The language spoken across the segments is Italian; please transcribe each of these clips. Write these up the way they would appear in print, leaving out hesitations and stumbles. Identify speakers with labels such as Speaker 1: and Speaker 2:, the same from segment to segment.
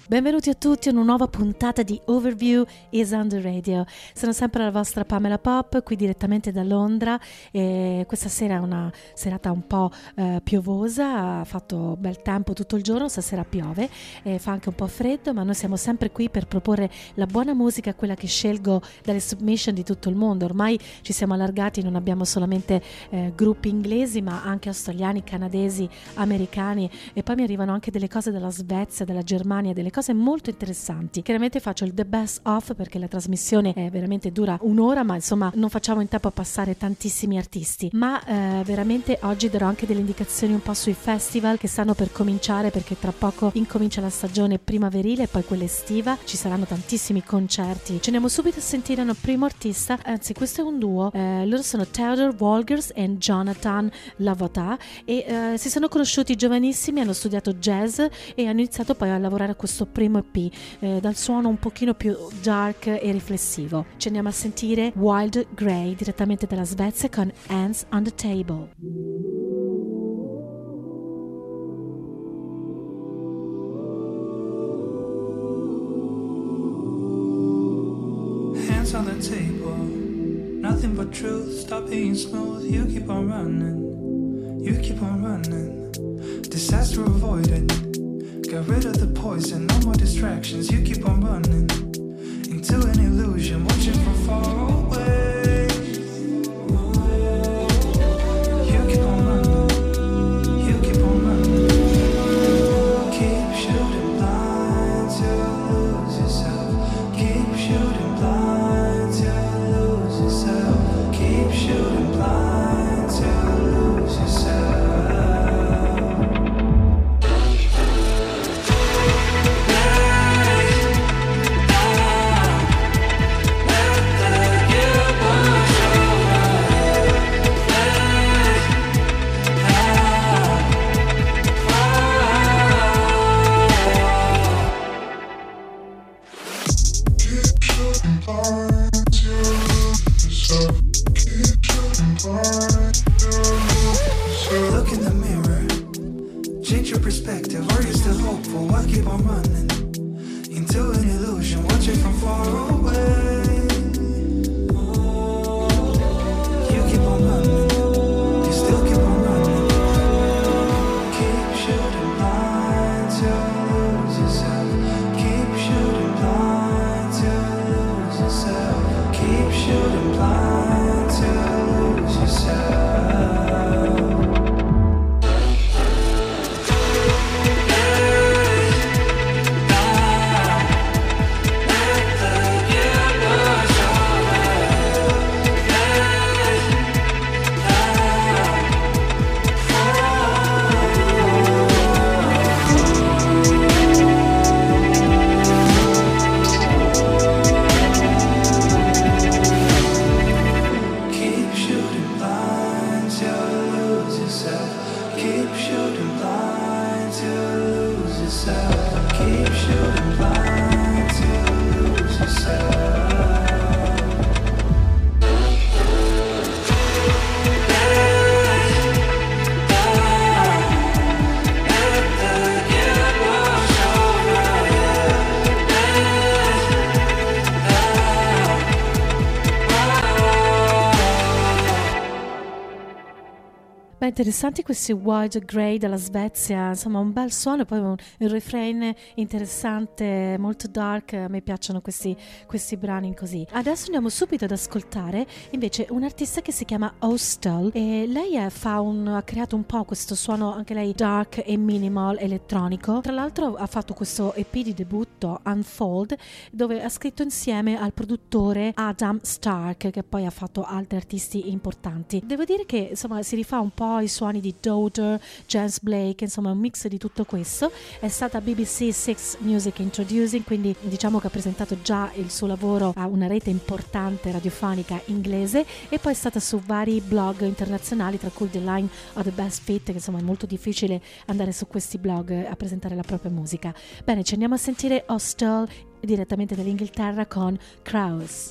Speaker 1: Benvenuti a tutti a una nuova puntata di Overview is on the Radio. Sono sempre la vostra Pamela Pop, qui direttamente da Londra, e questa sera è una serata un po' piovosa, ha fatto bel tempo tutto il giorno, stasera piove e fa anche un po' freddo, ma noi siamo sempre qui per proporre la buona musica, quella che scelgo dalle submission di tutto il mondo. Ormai ci siamo allargati, non abbiamo solamente gruppi inglesi, ma anche australiani, canadesi, americani, e poi mi arrivano anche delle cose dalla Svezia, dalla Germania, delle cose molto interessanti. Chiaramente faccio il The Best Of perché la trasmissione veramente dura un'ora, ma insomma non facciamo in tempo a passare tantissimi artisti, ma veramente oggi darò anche delle indicazioni un po' sui festival che stanno per cominciare, perché tra poco incomincia la stagione primaverile e poi quella estiva, ci saranno tantissimi concerti. Ci andiamo subito a sentire il primo artista, anzi questo è un duo, loro sono Theodore Walgers e Jonathan Lavota e si sono conosciuti giovanissimi, hanno studiato jazz e hanno iniziato poi a lavorare a questo primo EP dal suono un pochino più dark e riflessivo. Ci andiamo a sentire Wild Grey direttamente dalla Svezia con Hands on the Table.
Speaker 2: Hands on the table, nothing but truth, stop being smooth, you keep on running, you keep on running, disaster avoided. Get rid of the poison, no more distractions. You keep on running into an illusion, watching from far away. You keep on running, you keep on running. Keep shooting blind till you lose yourself. Keep shooting blind till you lose yourself. Keep shooting blind till you lose yourself. Look in the mirror, change your perspective. Are you still hopeful? Why keep on running into an illusion, watching from far away? You keep on running, you still keep on running. Keep shooting blind till you lose yourself. Keep shooting blind till you lose yourself. Keep shooting blind till you lose yourself.
Speaker 1: Interessanti questi Wild Grey dalla Svezia, insomma un bel suono e poi un refrain interessante, molto dark. A me piacciono questi brani così. Adesso andiamo subito ad ascoltare invece un'artista che si chiama Ostal e lei ha creato un po' questo suono anche lei dark e minimal elettronico. Tra l'altro ha fatto questo EP di debutto Unfold, dove ha scritto insieme al produttore Adam Stark, che poi ha fatto altri artisti importanti. Devo dire che insomma si rifà un po' i suoni di Daughter, James Blake, insomma un mix di tutto questo. È stata BBC Six Music Introducing, quindi diciamo che ha presentato già il suo lavoro a una rete importante radiofonica inglese e poi è stata su vari blog internazionali, tra cui The Line of the Best Fit, che insomma è molto difficile andare su questi blog a presentare la propria musica. Bene, ci andiamo a sentire Hostel direttamente dall'Inghilterra con Kraus.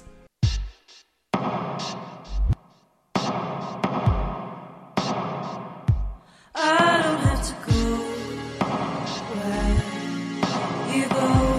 Speaker 3: I don't have to go where you go.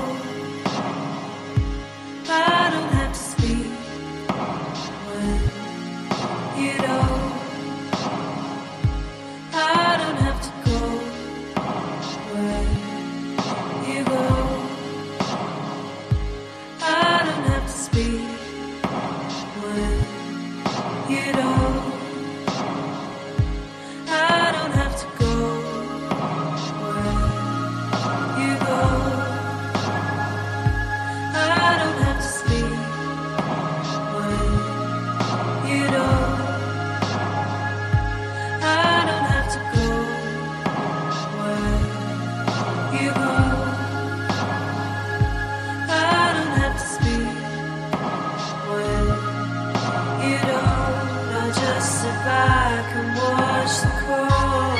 Speaker 2: the cold.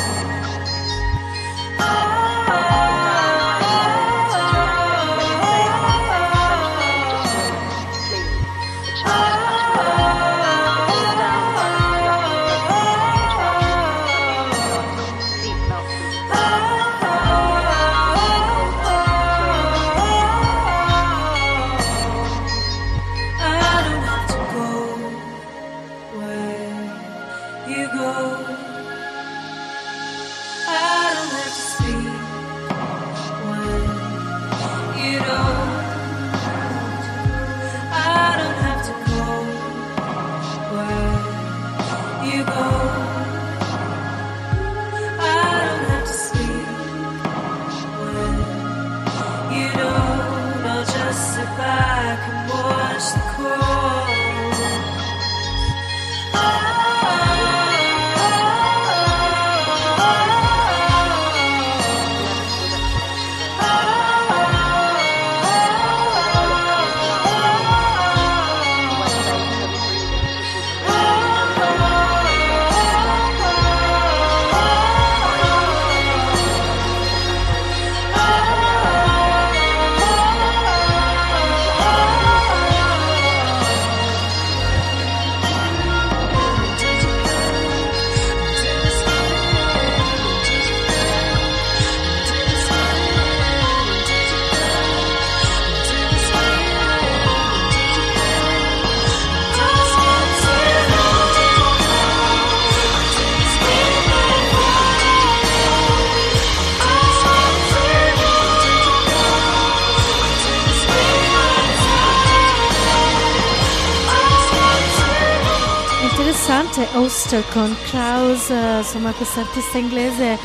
Speaker 1: Oster con Kraus, insomma questa artista inglese,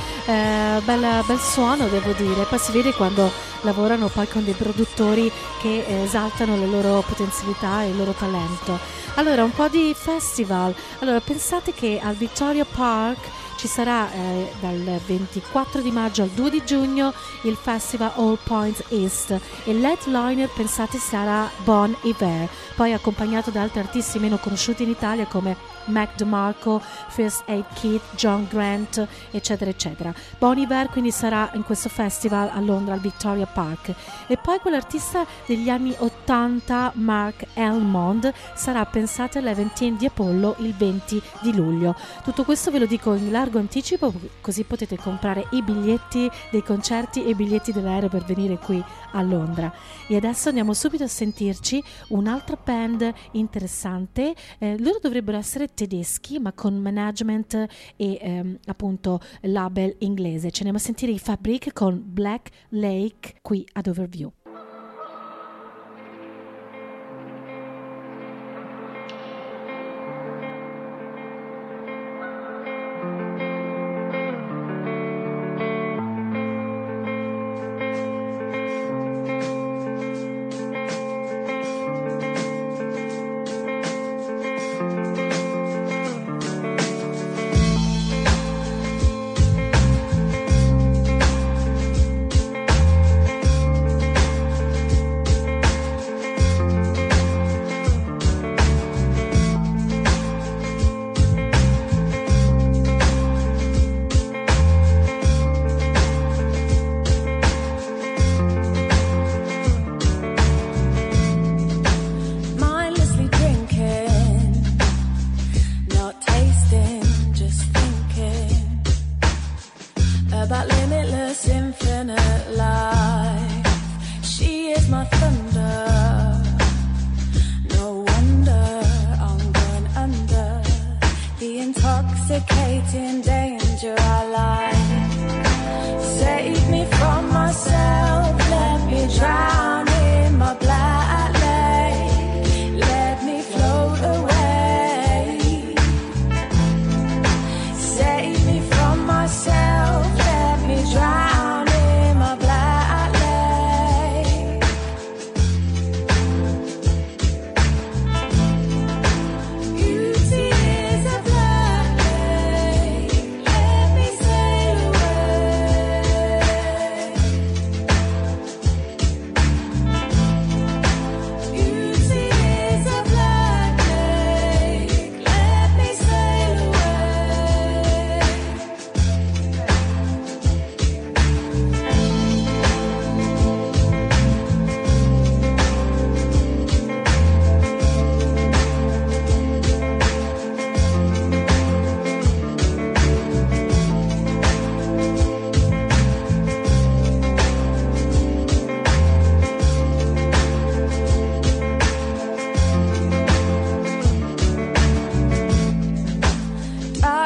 Speaker 1: bel suono devo dire, poi si vede quando lavorano poi con dei produttori che esaltano le loro potenzialità e il loro talento. Allora un po' di festival, allora pensate che al Victoria Park ci sarà dal 24 di maggio al 2 di giugno il festival All Points East e l'headliner pensate sarà Bon Iver, poi accompagnato da altri artisti meno conosciuti in Italia come Mac DeMarco, First Aid Kit, John Grant, eccetera eccetera. Bon Iver quindi sarà in questo festival a Londra al Victoria Park e poi quell'artista degli anni 80 Mark Elmond sarà pensate all'Eventine di Apollo il 20 di luglio. Tutto questo ve lo dico in largo anticipo così potete comprare i biglietti dei concerti e i biglietti dell'aereo per venire qui a Londra. E adesso andiamo subito a sentirci un'altra band interessante, loro dovrebbero essere tedeschi ma con management e appunto label inglese. Ce ne andiamo a sentire i Fabric con Black Lake qui ad Overview.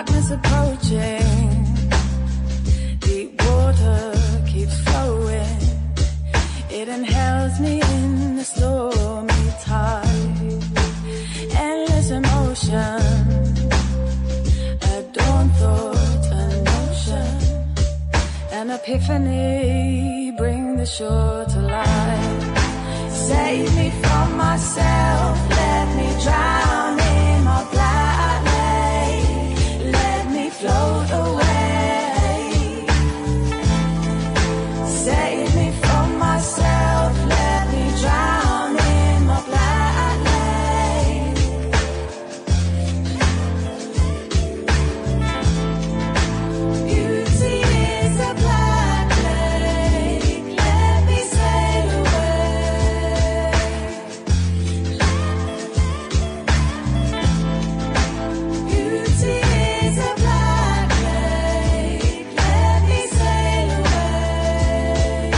Speaker 3: darkness approaching, deep water keeps flowing. It inhales me in the stormy tide. Endless emotion, a dawn thought, a notion, an epiphany, bring the shore to life. Save me from myself, let me drown in my black lake, let me float away. Save me from myself, let me drown in my black lake. Beauty is a black lake, let me sail away. Beauty is a black lake, let me sail away.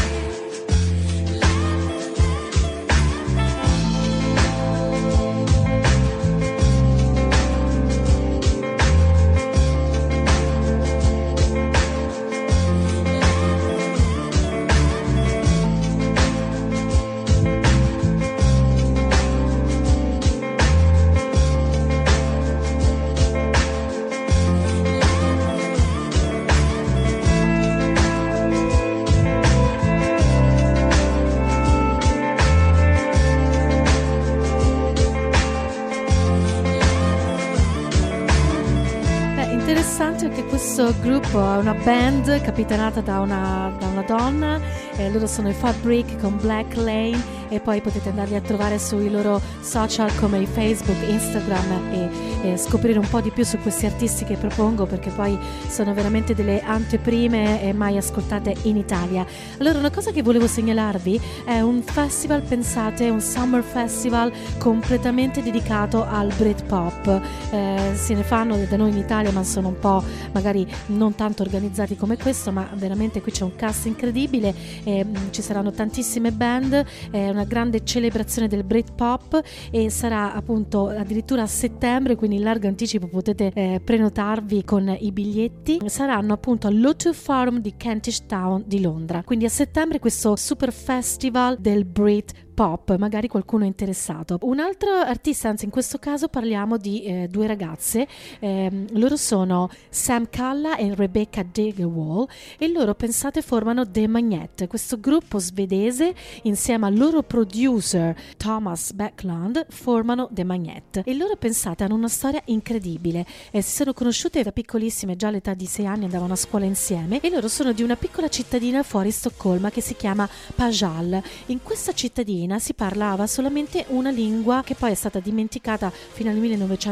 Speaker 1: Interessante che questo gruppo è una band capitanata da una donna, loro sono i Fabric con Black Lane, e poi potete andarli a trovare sui loro social come i Facebook, Instagram e scoprire un po' di più su questi artisti che propongo, perché poi sono veramente delle anteprime mai ascoltate in Italia. Allora, una cosa che volevo segnalarvi è un festival, pensate, un summer festival completamente dedicato al Britpop. Se ne fanno da noi in Italia, ma sono un po' magari non tanto organizzati come questo, ma veramente qui c'è un cast incredibile, ci saranno tantissime band, una grande celebrazione del Britpop, e sarà appunto addirittura a settembre, quindi in largo anticipo potete prenotarvi con i biglietti. Saranno appunto all'O2 Forum di Kentish Town di Londra, quindi a settembre questo super festival del Britpop, magari qualcuno è interessato. Un altro artista, anzi in questo caso parliamo di due ragazze, loro sono Sam Kalla e Rebecca Degerwall, e loro, pensate, formano The Magnet, questo gruppo svedese. Insieme al loro producer Thomas Beckland formano The Magnet, e loro, pensate, hanno una storia incredibile. Si sono conosciute da piccolissime, già all'età di 6 anni andavano a scuola insieme, e loro sono di una piccola cittadina fuori Stoccolma che si chiama Pajal. In questa cittadina si parlava solamente una lingua che poi è stata dimenticata fino al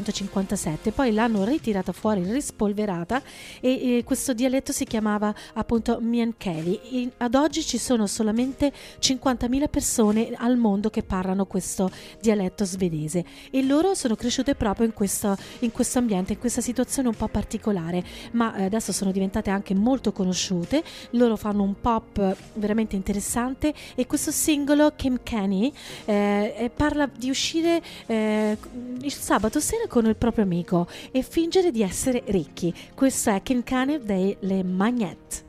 Speaker 1: 1957, poi l'hanno ritirata fuori, rispolverata, e questo dialetto si chiamava appunto Miankeli. Ad oggi ci sono solamente 50.000 persone al mondo che parlano questo dialetto svedese, e loro sono cresciute proprio in questo ambiente, in questa situazione un po' particolare, ma adesso sono diventate anche molto conosciute. Loro fanno un pop veramente interessante, e questo singolo Kim Kenny parla di uscire il sabato sera con il proprio amico e fingere di essere ricchi. Questo è Kim Kenny delle Magnet.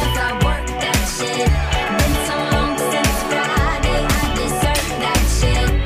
Speaker 4: Been so long since Friday, I deserve that shit.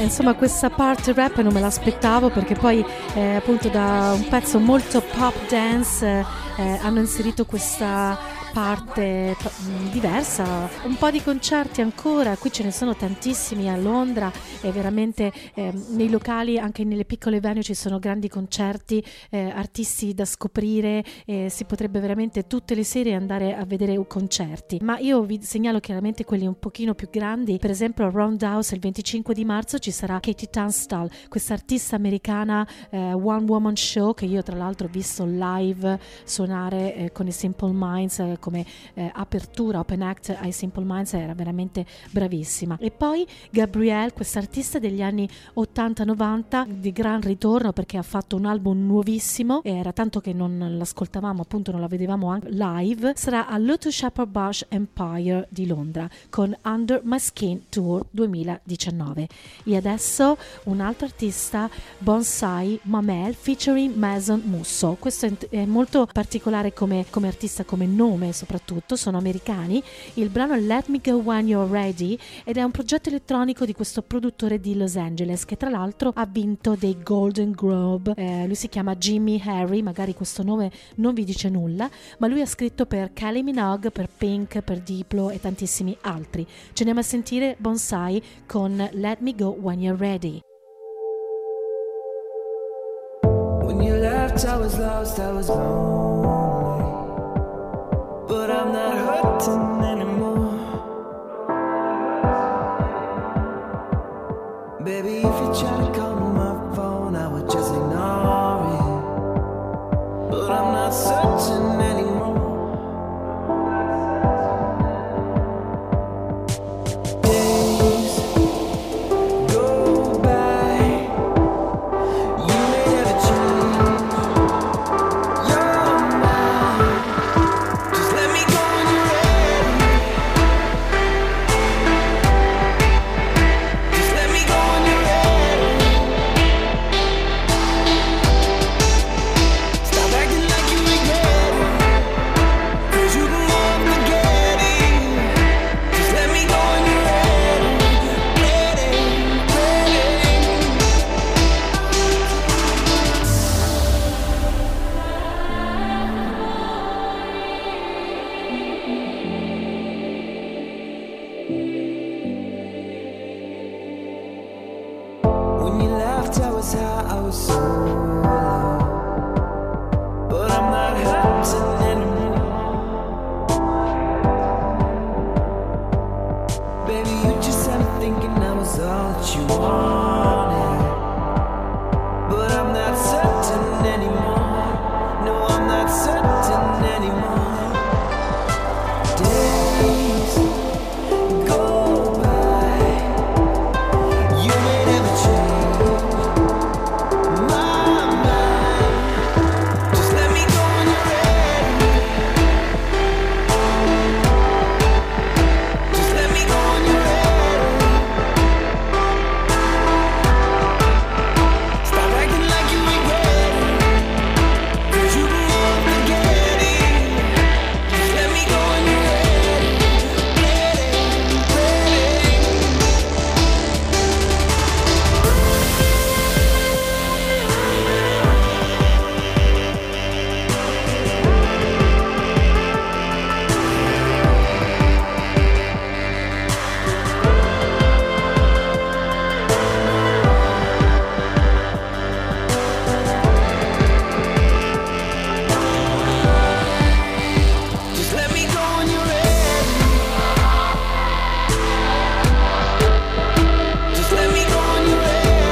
Speaker 1: insomma questa parte rap non me l'aspettavo, perché poi appunto da un pezzo molto pop dance hanno inserito questa parte diversa, un po' di concerti ancora, qui ce ne sono tantissimi a Londra e veramente nei locali, anche nelle piccole venue ci sono grandi concerti, artisti da scoprire, si potrebbe veramente tutte le sere andare a vedere concerti, ma io vi segnalo chiaramente quelli un pochino più grandi. Per esempio a Roundhouse il 25 di marzo ci sarà Katie Tunstall, questa artista americana one woman show che io tra l'altro ho visto live suonare con i Simple Minds come apertura open act ai Simple Minds, era veramente bravissima. E poi Gabrielle, questa artista degli anni 80-90 di gran ritorno, perché ha fatto un album nuovissimo, era tanto che non l'ascoltavamo, appunto non la vedevamo anche live, sarà all'O2 Shepherd Bush Empire di Londra con Under My Skin Tour 2019. E adesso un altro artista, Bonsai Mamel featuring Mason Musso. Questo è molto particolare come artista, come nome soprattutto, sono americani. Il brano è Let Me Go When You're Ready ed è un progetto elettronico di questo produttore di Los Angeles che tra l'altro ha vinto dei Golden Globe. Lui si chiama Jimmy Harry, magari questo nome non vi dice nulla, ma lui ha scritto per Kylie Minogue, per Pink, per Diplo e tantissimi altri. Ce ne andiamo a sentire Bonsai con Let Me Go When You're Ready.
Speaker 2: When you left, I was lost, I was lonely. But I'm not hurting anymore. Baby, if you try to call my phone, I would just ignore it. But I'm not searching anymore. Days go by, you may never change your mind. Just let me go when you're ready. Just let me go when you're ready. Stop acting like you regret it, 'cause you can go and forget it. Just let me go when you're ready. Ready, ready. When you left, I was high, I was so low. But I'm not hurting anymore. Baby, you just had me thinking I was all that you wanted. But I'm not certain anymore. No, I'm not certain anymore. Days go by, you may never change my mind. Just let me go when you're ready. Just let me go when you're ready. Stop acting like you regret it, 'cause you can go and forget it. Just let me go when you're ready. Ready, ready. Just let me go when you're ready. Just let me go when you're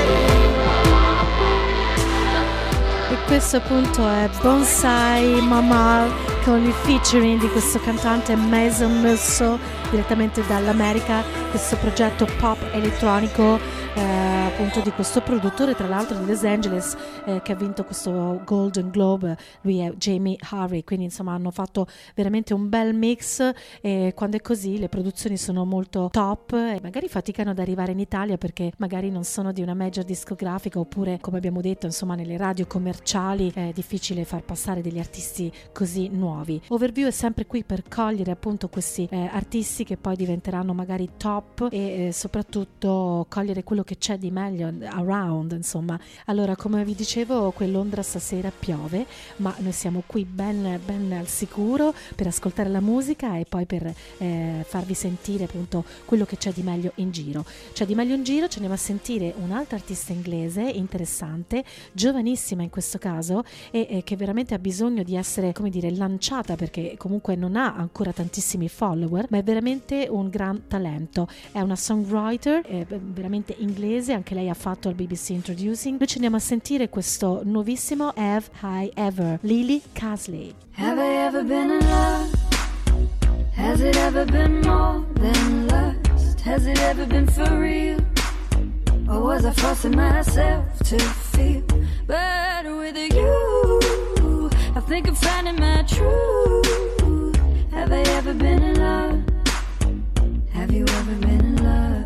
Speaker 2: ready.
Speaker 1: E questo appunto è Bonsai Mamal con il featuring di questo cantante Mason Musso direttamente dall'America, questo progetto pop elettronico appunto di questo produttore tra l'altro di Los Angeles che ha vinto questo Golden Globe. Lui è Jamie Harry, quindi insomma hanno fatto veramente un bel mix e quando è così le produzioni sono molto top e magari faticano ad arrivare in Italia perché magari non sono di una major discografica oppure, come abbiamo detto, insomma nelle radio commerciali è difficile far passare degli artisti così nuovi. Overview è sempre qui per cogliere appunto questi artisti che poi diventeranno magari top pop e soprattutto cogliere quello che c'è di meglio around, insomma. Allora, come vi dicevo, qui a Londra stasera piove, ma noi siamo qui ben al sicuro per ascoltare la musica e poi per farvi sentire appunto quello che c'è di meglio in giro. C'è di meglio in giro, ci andiamo a sentire un'altra artista inglese interessante, giovanissima in questo caso, e che veramente ha bisogno di essere, come dire, lanciata, perché comunque non ha ancora tantissimi follower, ma è veramente un gran talento. È una songwriter veramente inglese, anche lei ha fatto il BBC Introducing. Noi ci andiamo a sentire questo nuovissimo Have I Ever, Lily Casley.
Speaker 3: Have I ever been in love? Has it ever been more than lust? Has it ever been for real? Or was I forcing myself to feel better with you? I think I'm finding my truth. Have I ever been in love? Have you ever been in love?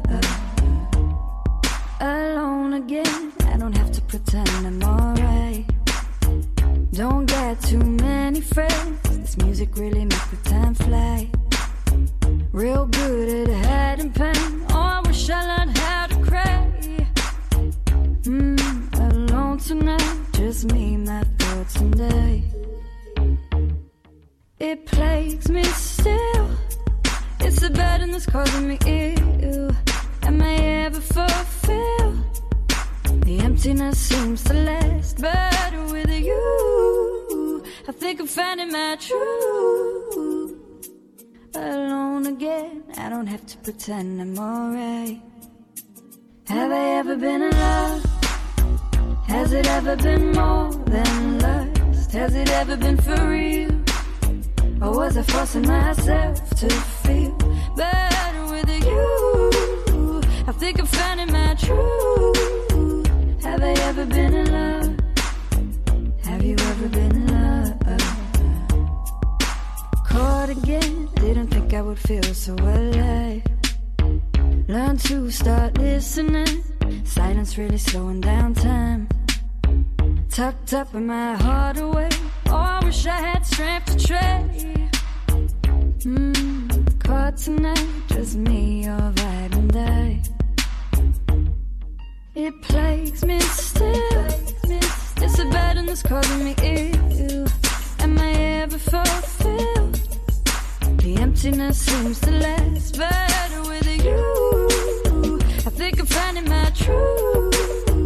Speaker 3: Alone again, I don't have to pretend I'm alright. Don't get too many friends, this music really makes the time fly. Real good at hiding pain, oh I wish I learned how to cry. Alone tonight, just me, my thoughts and I. It plagues me still, it's the burden that's causing me ill. Am I ever fulfilled? The emptiness seems to last better with you. I think I'm finding my truth. Alone again, I don't have to pretend I'm alright. Have I ever been in love? Has it ever been more than lust? Has it ever been for real? Or was I forcing myself to feel better with you? I think I'm finding my truth. Have I ever been in love? Have you ever been in love? Caught again, didn't think I would feel so alive. Learn to start listening, silence really slowing down time. Tucked up in my heart away, oh I wish I had strength to trade. Caught tonight, just me, your vibe and I. It plagues me still, it's a burden that's causing me ill. Am I ever fulfilled? The emptiness seems to last better with you. I think I'm finding my truth.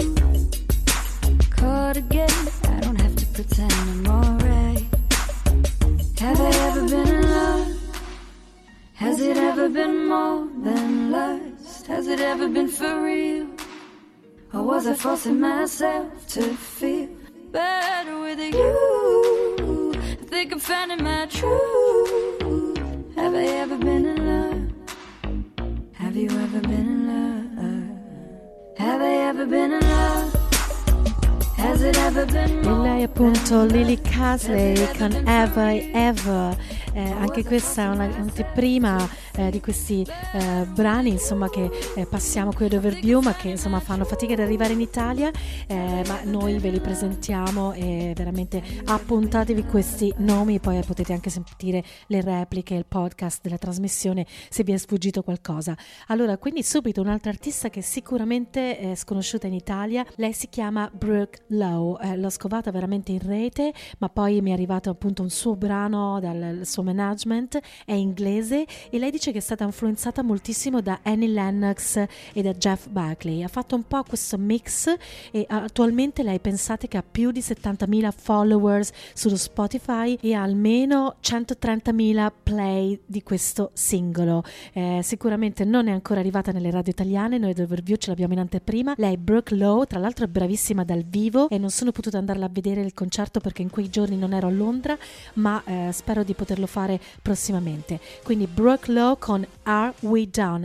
Speaker 3: Caught again, I don't have to pretend I'm alright. Have I ever been in love? Has it ever been more than lust? Has it ever been for real? Or was I forcing myself to feel better with you? I think I'm finding my truth. Have I ever been in love? Have you ever been in love? Have I ever been in love? Has it ever been more?
Speaker 1: E lei appunto Lily Casley con Have I Ever. Anche questa è un'anteprima di questi brani insomma che passiamo qui ad Overview, ma che insomma fanno fatica ad arrivare in Italia, ma noi ve li presentiamo e veramente appuntatevi questi nomi, poi potete anche sentire le repliche, il podcast della trasmissione se vi è sfuggito qualcosa. Allora, quindi subito un'altra artista che sicuramente è sconosciuta in Italia, lei si chiama Brooke Lowe, l'ho scovata veramente in rete, ma poi mi è arrivato appunto un suo brano dal suo management, è inglese e lei dice che è stata influenzata moltissimo da Annie Lennox e da Jeff Buckley. Ha fatto un po' questo mix e attualmente lei, pensate che ha più di 70.000 followers sullo Spotify e ha almeno 130.000 play di questo singolo. Sicuramente non è ancora arrivata nelle radio italiane, noi ad Overview ce l'abbiamo in anteprima. Lei, Brooke Lowe, tra l'altro è bravissima dal vivo e non sono potuta andarla a vedere il concerto perché in quei giorni non ero a Londra, ma spero di poterlo fare prossimamente. Quindi Brooke Lowe con Are We Done?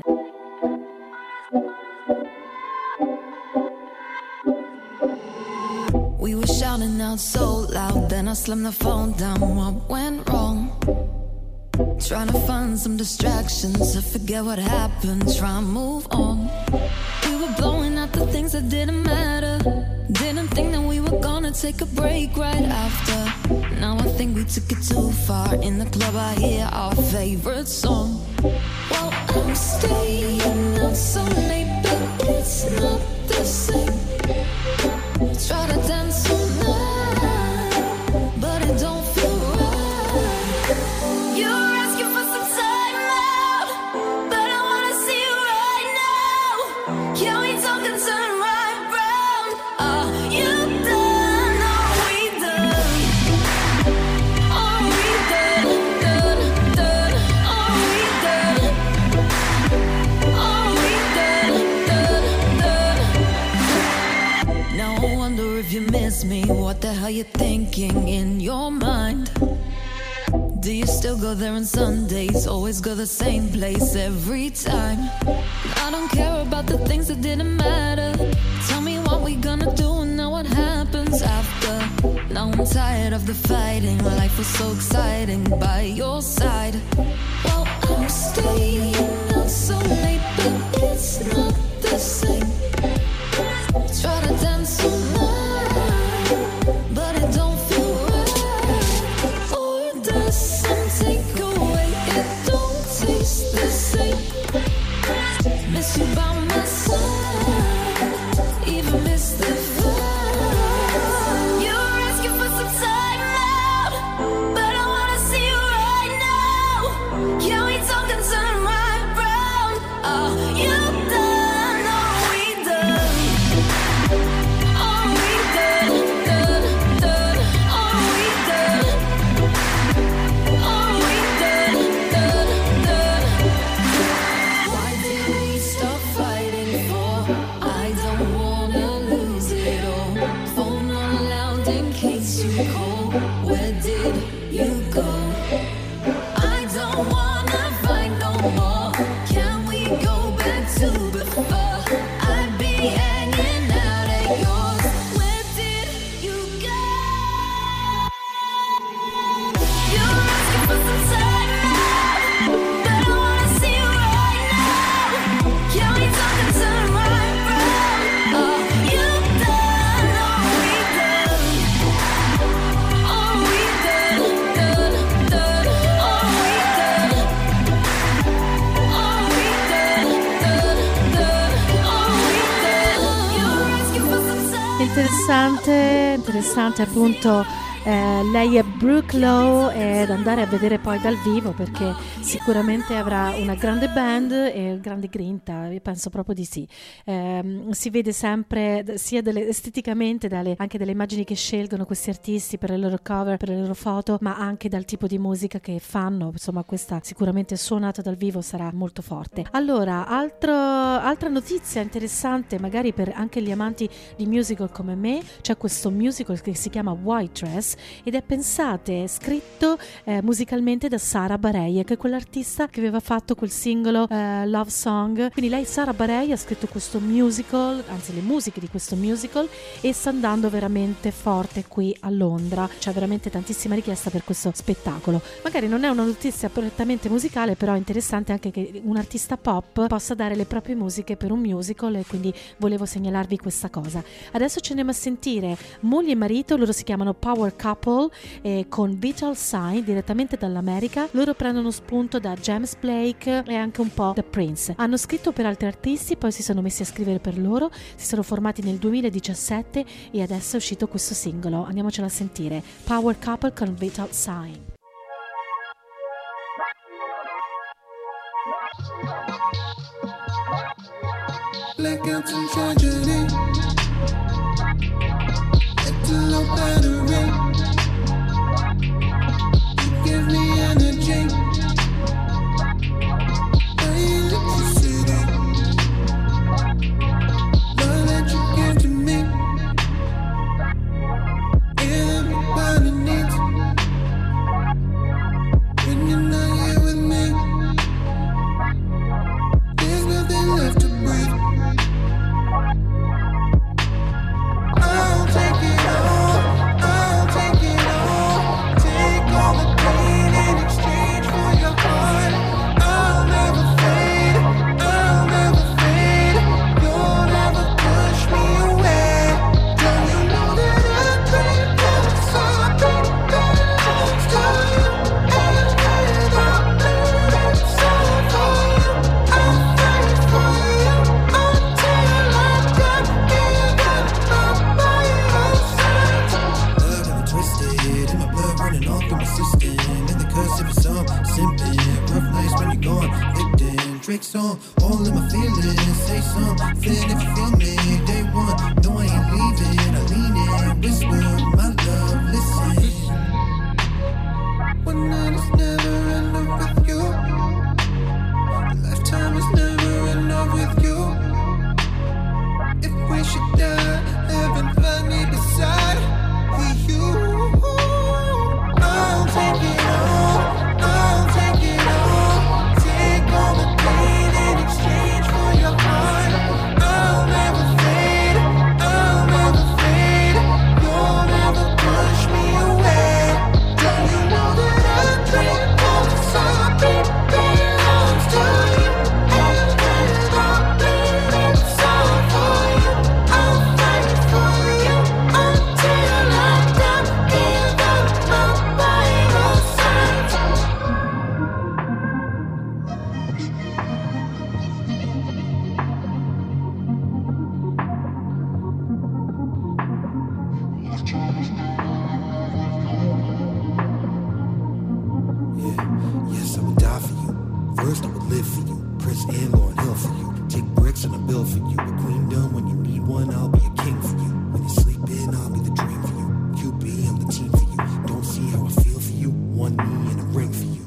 Speaker 4: We were shouting out so loud, then I slammed the phone down. What went wrong? Trying to find some distractions to forget what happened, try and move on. We were blowing out the things that didn't matter. Didn't think that we were gonna take a break right after. Now I think we took it too far. In the club I hear our favorite song. Well, I'm staying out so late, but it's not the same. Try to dance all night, but it don't feel right. You're asking for some time out, but I wanna see you right now. Can we talk and turn right round? Are you done? Are we done? Are we done? Done, done? Are we done? Are we done? Done, done? No wonder if you miss me. What the hell you thinking in your mind? Do you still go there on Sundays? Always go the same place every time? I don't care about the things that didn't matter. Tell me what we gonna do and now what happens after. Now I'm tired of the fighting. Life was so exciting by your side. Well, I'm staying out so late, but it's not the same. Try to dance all night, but it don't feel right. Or does some take away? It don't taste the same. Miss you by my side, even miss the vibe. You're asking for some time out, but I wanna see you right now. Can we talk and turn right round? Are you done? Are we done? Are we done? Done, done? Are we done? Are we done? Done, done? Why did we stop fighting for? I don't wanna lose it all. Phone on loud in case you call. Where did you go? I don't wanna fight no more. Can we go back to before? I'd be hanging out at yours. Where did you go? You're asking for some time out, but I wanna see you right now. Can we talk and turn right round? Are you done? Are we done? Are we done? Done, done? Are we done? Are we done? Done, done? Are we done? You're asking for some time.
Speaker 1: Interessante appunto. Lei è Brooke Lowe, ed andare a vedere poi dal vivo, perché sicuramente avrà una grande band e grande grinta, io penso proprio di sì. Si vede sempre sia esteticamente anche dalle immagini che scelgono questi artisti per le loro cover, per le loro foto, ma anche dal tipo di musica che fanno. Insomma, questa sicuramente suonata dal vivo sarà molto forte. Allora, altra notizia interessante magari per anche gli amanti di musical come me: c'è questo musical che si chiama White Dress ed è scritto musicalmente da Sara Bareilles, che è quell'artista che aveva fatto quel singolo Love Song. Quindi lei, Sara Bareilles, ha scritto questo musical, anzi le musiche di questo musical, e sta andando veramente forte qui a Londra. C'è veramente tantissima richiesta per questo spettacolo. Magari non è una notizia prettamente musicale, però è interessante anche che un artista pop possa dare le proprie musiche per un musical, e quindi volevo segnalarvi questa cosa. Adesso ci andiamo a sentire moglie e marito, loro si chiamano Power Couple, con Vital Sign, direttamente dall'America. Loro prendono spunto da James Blake e anche un po' da Prince. Hanno scritto per altri artisti, poi si sono messi a scrivere per loro, si sono formati nel 2017 e adesso è uscito questo singolo. Andiamocelo a sentire: Power Couple con Vital Sign.
Speaker 2: Blackouts and tragedy. It's a low battery. You give me energy. Electricity. Love that you give to me. Everybody needs. When you're not here with me, there's nothing left to breathe. I'll take it all. I'll take
Speaker 5: simping. Rough nights when you're gone, victim. Drake song, all in my feelings. Say something if you feel me. Day one, no I ain't leaving. I lean in, whisper, my love, listen. One night is never enough with you. A lifetime is never enough with you. If we should die, heaven find me beside you. I'll take it all, I'll take it all. Take all the pain in exchange for your heart. I'll never fade, I'll never fade. You'll never push me away. Don't you know that I dream of something that belongs to you? And that I'll bleed inside for you. I'll fight for you until I die. Give up my vital signs. Yes, I would die for you. First, I would live for you. Prince and Lauryn Hill for you. Take bricks and a bill for you. A queendom when you need one, I'll be a king for you. When you sleep in, I'll be the dream for you. QB, I'm the team for you. Don't see how I feel for you. One knee and a ring for you.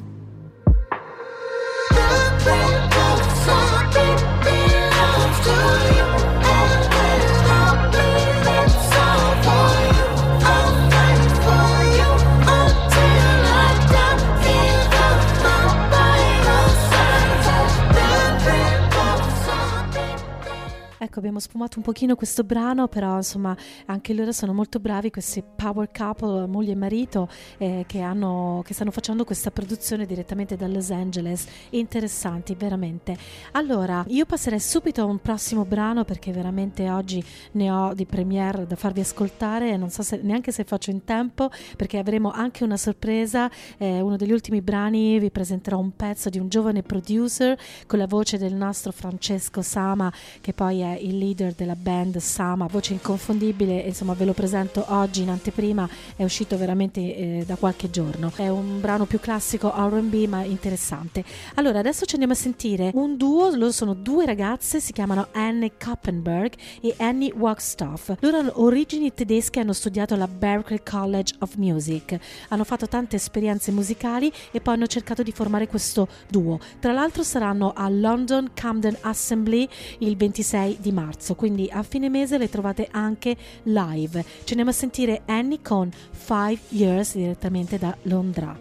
Speaker 1: Ecco, abbiamo sfumato un pochino questo brano, però insomma anche loro sono molto bravi, questi power couple, moglie e marito, che stanno facendo questa produzione direttamente da Los Angeles. Interessanti, veramente. Allora, io passerei subito a un prossimo brano, perché veramente oggi ne ho di premiere da farvi ascoltare e non so neanche se faccio in tempo, perché avremo anche una sorpresa. Uno degli ultimi brani vi presenterò un pezzo di un giovane producer con la voce del nostro Francesco Sama, che poi è il leader della band Sama, voce inconfondibile. Insomma, ve lo presento oggi in anteprima, è uscito veramente da qualche giorno. È un brano più classico R&B, ma interessante. Allora, adesso ci andiamo a sentire un duo. Loro sono due ragazze, si chiamano Anne Koppenberg e Annie Wagstaff. Loro hanno origini tedesche, hanno studiato alla Berklee College of Music, hanno fatto tante esperienze musicali e poi hanno cercato di formare questo duo. Tra l'altro saranno a London Camden Assembly il 26 di marzo, quindi a fine mese le trovate anche live. Ci andiamo a sentire Annie con 5 Years direttamente da Londra.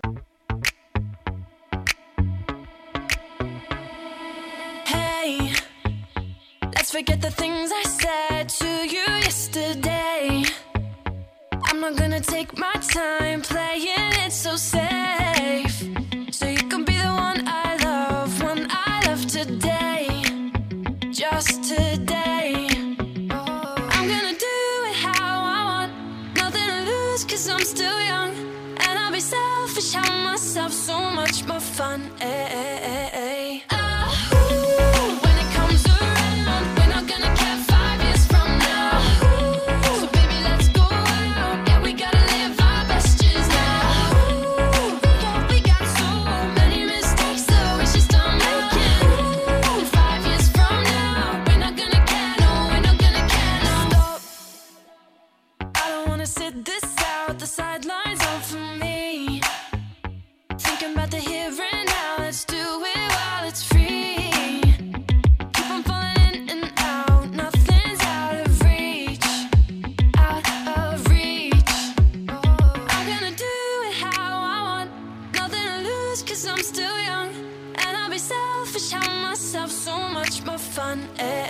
Speaker 6: Hey, let's forget the things I said to you yesterday. I'm not gonna take my time playing it so safe, so you can be the one I love today, just today. I'm gonna do it how I want, nothing to lose cause I'm still young, and I'll be selfish, have myself so much more fun. When it comes around, we're not gonna care 5 years from now. So baby, let's go out, yeah, we gotta live our best years now. Yeah, we got so many mistakes that we should start making. 5 years from now, we're not gonna care, no, we're not gonna care, no. Stop, I don't wanna sit this out, the sidelines aren't for me. Thinking about the here and now, let's do it while it's free. Keep on falling in and out, nothing's out of reach, out of reach. I'm gonna do it how I want, nothing to lose cause I'm still young, and I'll be selfish, have myself so much more fun.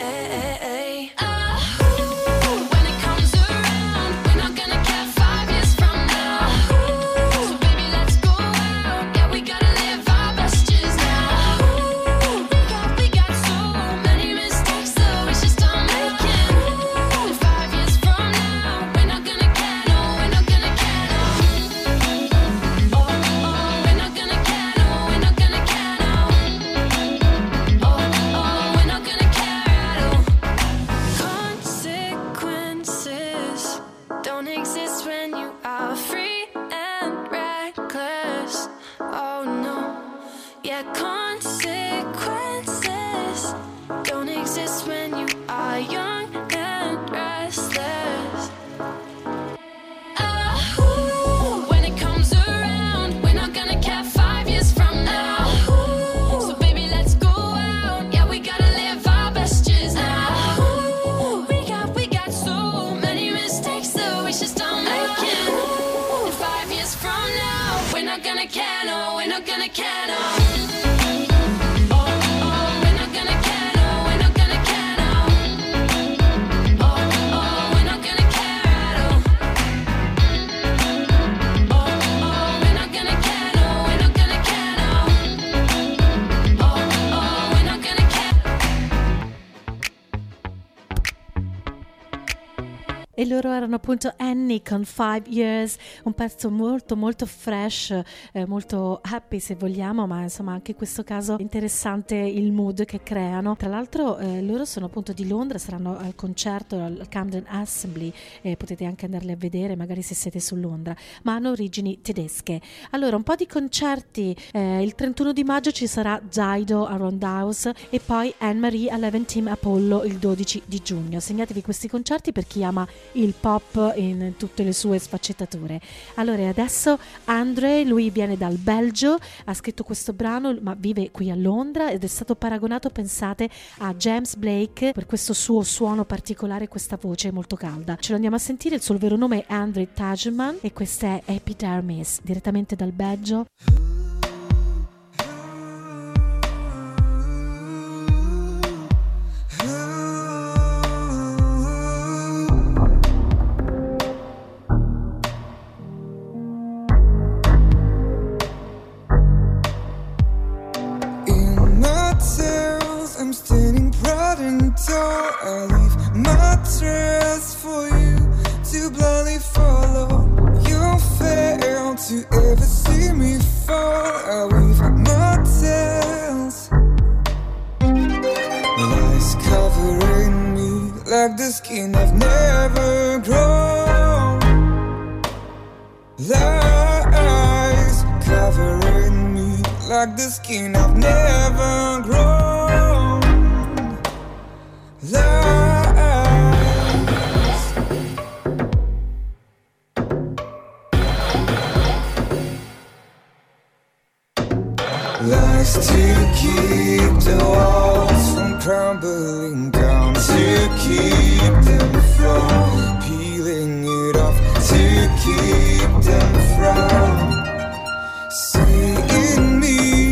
Speaker 6: When it comes around, we're not gonna care 5 years from now. So baby, let's go out, yeah, we gotta live our best years now. We got so many mistakes that we should start making. 5 years from now, we're not gonna care, no, we're not gonna care, no. Oh, oh, we're not gonna care, no, we're not gonna care, no. Oh, oh, we're not gonna care at all.
Speaker 3: that consequences don't exist when you are young and restless. When it comes around, we're not gonna care 5 years from now. So baby, let's go out. Yeah, we gotta live our best years now. We got so many mistakes that we should stop making. And 5 years from now, we're not gonna care, no, we're not gonna care, no.
Speaker 1: E loro erano appunto Annie con 5 Years, un pezzo molto molto fresh, molto happy se vogliamo, ma insomma anche in questo caso interessante il mood che creano. Tra l'altro loro sono appunto di Londra, saranno al concerto al Camden Assembly, potete anche andarli a vedere magari se siete su Londra, ma hanno origini tedesche. Allora un po' di concerti, il 31 di maggio ci sarà Dido a Roundhouse e poi Anne-Marie all'11 Team Apollo il 12 di giugno. Segnatevi questi concerti per chi ama il pop in tutte le sue sfaccettature. Allora adesso Andre, lui viene dal Belgio, ha scritto questo brano ma vive qui a Londra ed è stato paragonato, pensate, a James Blake per questo suo suono particolare, questa voce molto calda. Ce lo andiamo a sentire, il suo vero nome è Andre Tageman e questa è Epidermis, direttamente dal Belgio.
Speaker 5: I'm standing proud and tall. I leave my trails for you to blindly follow. You fail to ever see me fall. I weave my tales. Lies covering me like the skin I've never grown. Lies covering me like the skin I've never grown. Lies to keep the walls from crumbling down, to keep them from peeling it off, to keep them from seeing me.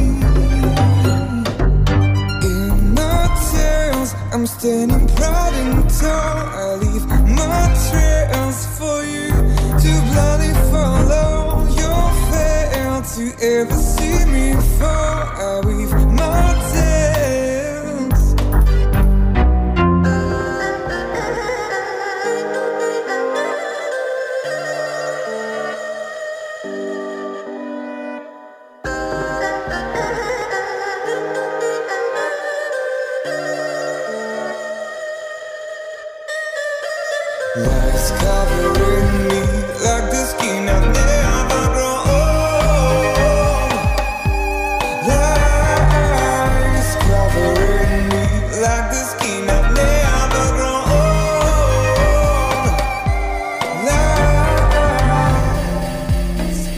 Speaker 5: In my tales, I'm standing proud and tall. I leave my trails for you to blindly follow. You fail to ever see me fall. I weave my tales. Lies covering me like the skin I've never grown. Lies covering me like the skin I've never grown. Lies.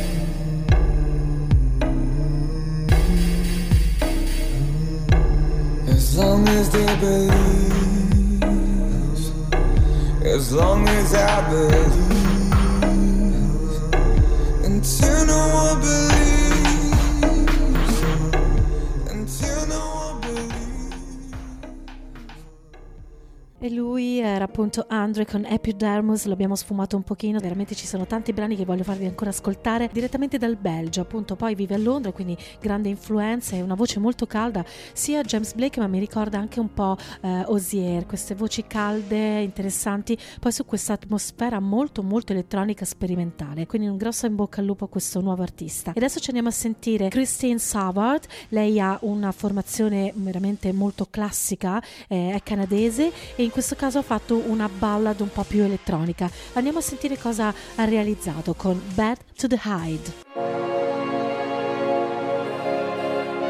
Speaker 5: As long as they believe, as long as I believe, until no one believes, until no one believes.
Speaker 1: E lui era appunto Andre con Epidermis, l'abbiamo sfumato un pochino, veramente ci sono tanti brani che voglio farvi ancora ascoltare direttamente dal Belgio, appunto poi vive a Londra, quindi grande influenza e una voce molto calda, sia James Blake ma mi ricorda anche un po' Hozier, queste voci calde, interessanti, poi su questa atmosfera molto molto elettronica sperimentale, quindi un grosso in bocca al lupo a questo nuovo artista. E adesso ci andiamo a sentire Christine Savard, lei ha una formazione veramente molto classica, è canadese e in questo caso ha fatto una ballad un po' più elettronica. Andiamo a sentire cosa ha realizzato con Bad to the Hide.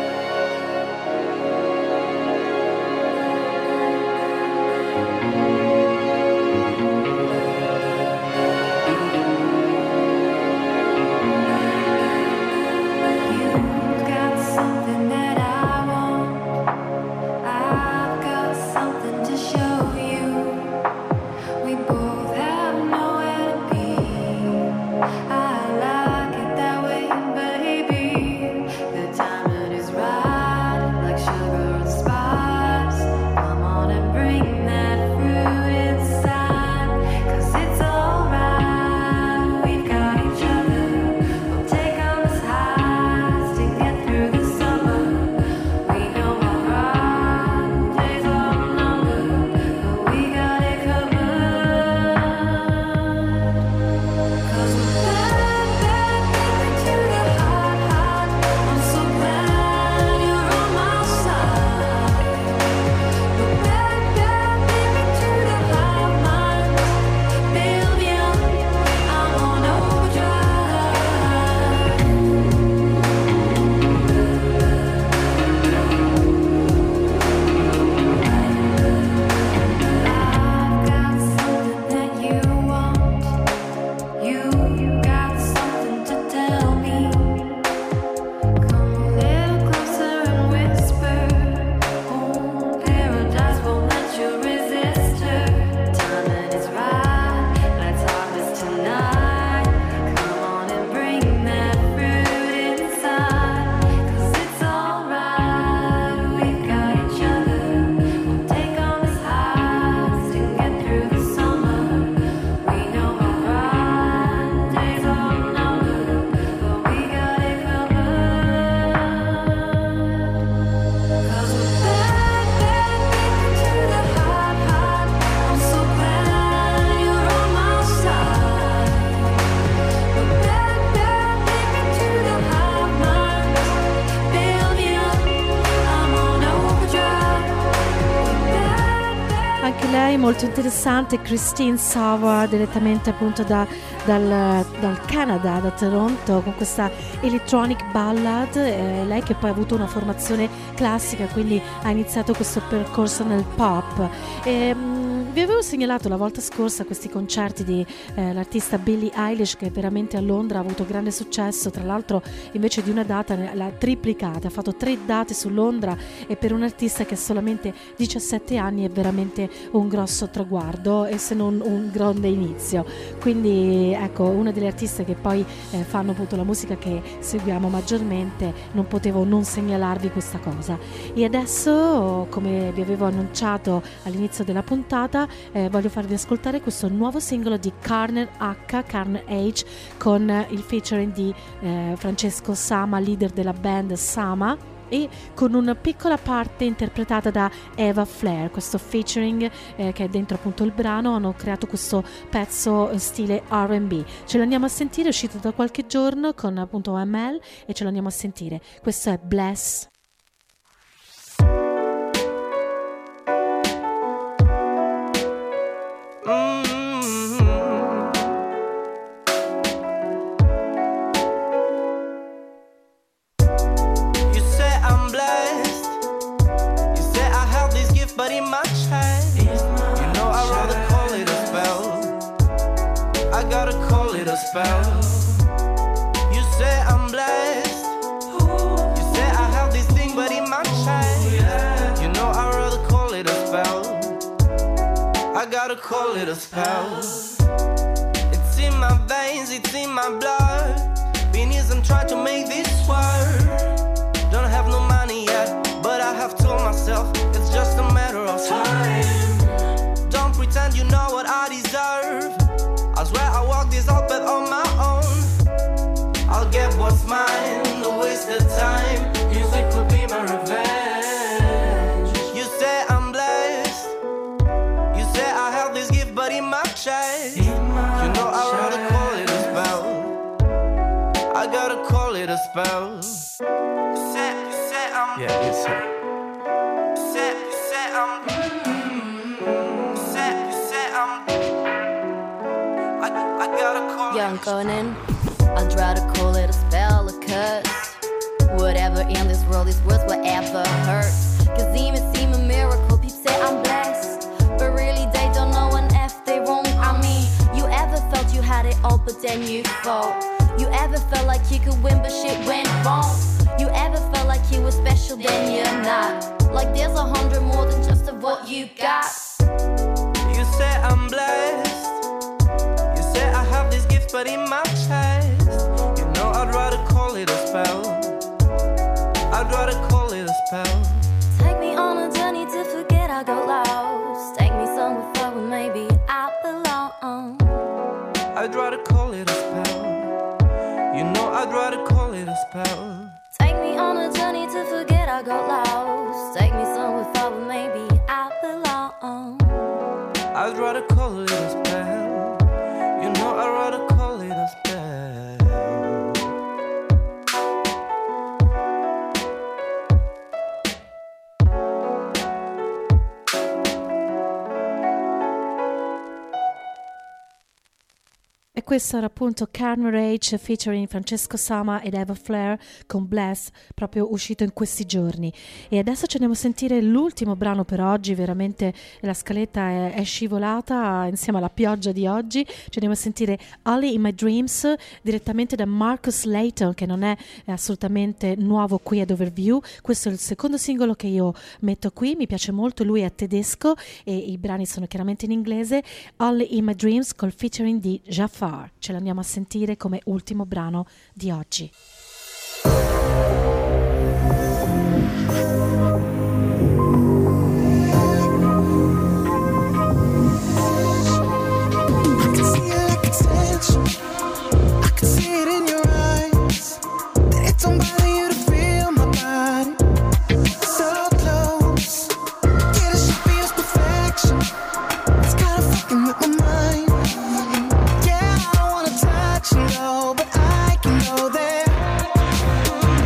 Speaker 1: molto interessante. Christine Sauer, direttamente appunto dal Canada, da Toronto, con questa electronic ballad. Lei che poi ha avuto una formazione classica, quindi ha iniziato questo percorso nel pop. Vi avevo segnalato la volta scorsa questi concerti di l'artista Billie Eilish, che veramente a Londra ha avuto grande successo. Tra l'altro, invece di una data l'ha triplicata, ha fatto 3 date su Londra, e per un artista che ha solamente 17 anni è veramente un grosso traguardo, e se non un grande inizio. Quindi ecco, una delle artiste che poi fanno appunto la musica che seguiamo maggiormente, non potevo non segnalarvi questa cosa. E adesso, come vi avevo annunciato all'inizio della puntata, voglio farvi ascoltare questo nuovo singolo di Carner H, con il featuring di Francesco Sama, leader della band Sama, e con una piccola parte interpretata da Eva Flair. Questo featuring che è dentro appunto il brano, hanno creato questo pezzo stile R&B. Ce l'andiamo a sentire, è uscito da qualche giorno con appunto ML, e ce l'andiamo a sentire. Questo è Bless.
Speaker 7: But in my chest, you know I'd rather call it a spell. I gotta call it a spell. You say I'm blessed. You say I have this thing, but in my chest, you know I'd rather call it a spell. I gotta call it a spell. It's in my veins, it's in my blood. Been years I'm trying to make this work. Don't have no money yet, but I have told myself it's just a matter of time. Don't pretend you know what I deserve. I swear I walk this out path on my own. I'll get what's mine, no waste of time. Music could be my revenge. You say I'm blessed. You say I have this gift, but in my chest, you know I'd rather call it a spell. I gotta call it a spell. Yeah, you say I gotta call.
Speaker 8: Yeah, I'm going in. I'd rather call it a spell, a curse. Whatever in this world is worth whatever hurts. Cause even seem a miracle, people say I'm blessed, but really they don't know an F, they wrong. I mean, you ever felt you had it all but then you fall? You ever felt like you could win but shit went wrong? You ever felt like you were special, then you're not? Like there's 100 more than just of what you got.
Speaker 7: You say I'm blessed. You say I have this gift, but in my chest, you know I'd rather call it a spell. I'd rather call it a spell.
Speaker 8: Take me on a journey to forget I got lost. Take me somewhere far where maybe I belong.
Speaker 7: I'd rather call it a spell. You know I'd rather call it a spell.
Speaker 8: Take me on a journey to forget I got lost. Take me somewhere far where maybe I belong.
Speaker 7: I'd rather call it a spell. You know I'd rather call it a spell.
Speaker 1: E questo era appunto Carner H featuring Francesco Sama ed Eva Flair con Bless, proprio uscito in questi giorni. E adesso ci andiamo a sentire l'ultimo brano per oggi. Veramente la scaletta è scivolata insieme alla pioggia di oggi. Ci andiamo a sentire Only in My Dreams, direttamente da Marcus Layton, che non è assolutamente nuovo qui ad Overview. Questo è il secondo singolo che io metto qui, mi piace molto, lui è tedesco e i brani sono chiaramente in inglese. Only in My Dreams col featuring di Jafar. Ce l'andiamo a sentire come ultimo brano di oggi.
Speaker 5: But I can go there.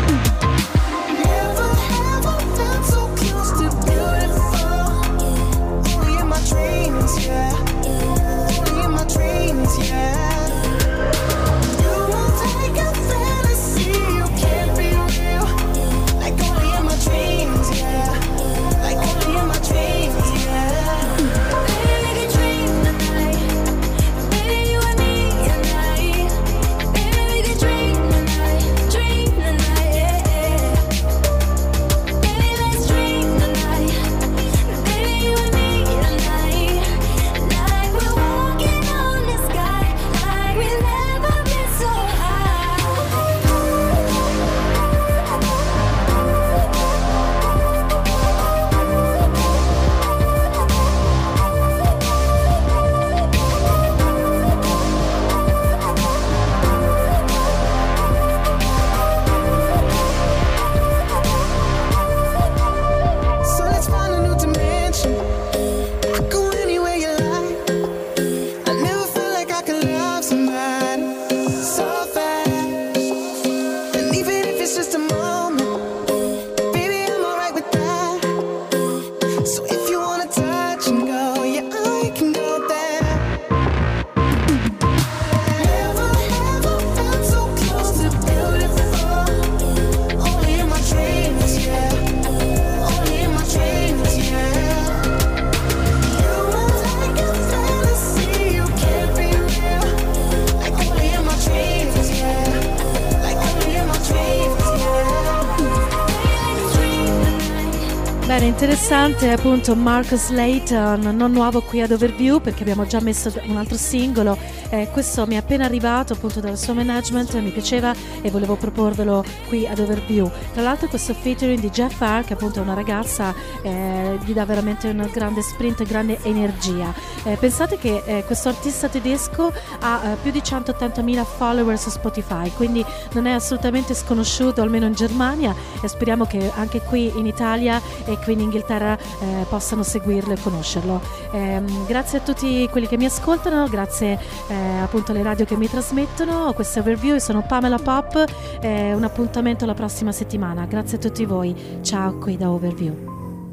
Speaker 1: Bene, interessante appunto Marcus Layton, non nuovo qui ad Overview perché abbiamo già messo un altro singolo, questo mi è appena arrivato appunto dal suo management, mi piaceva e volevo proporvelo qui ad Overview. Tra l'altro questo featuring di Jeff Ark, appunto è una ragazza, gli dà veramente un grande sprint, grande energia. Pensate che questo artista tedesco ha più di 180.000 follower su Spotify, quindi non è assolutamente sconosciuto, almeno in Germania, e speriamo che anche qui in Italia e qui in Inghilterra possano seguirlo e conoscerlo. Grazie a tutti quelli che mi ascoltano, grazie appunto alle radio che mi trasmettono. Questo è Overview, io sono Pamela Pop, un appuntamento la prossima settimana. Grazie a tutti voi, ciao qui da Overview.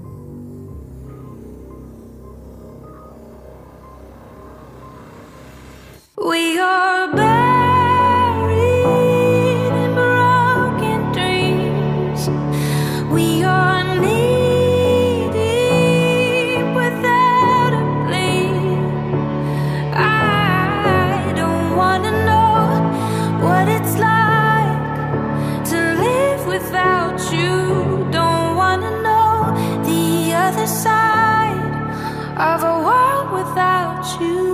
Speaker 3: We are buried in broken dreams. We are knee deep without a plea. I don't wanna know what it's like to live without you. Don't wanna know the other side of a world without you.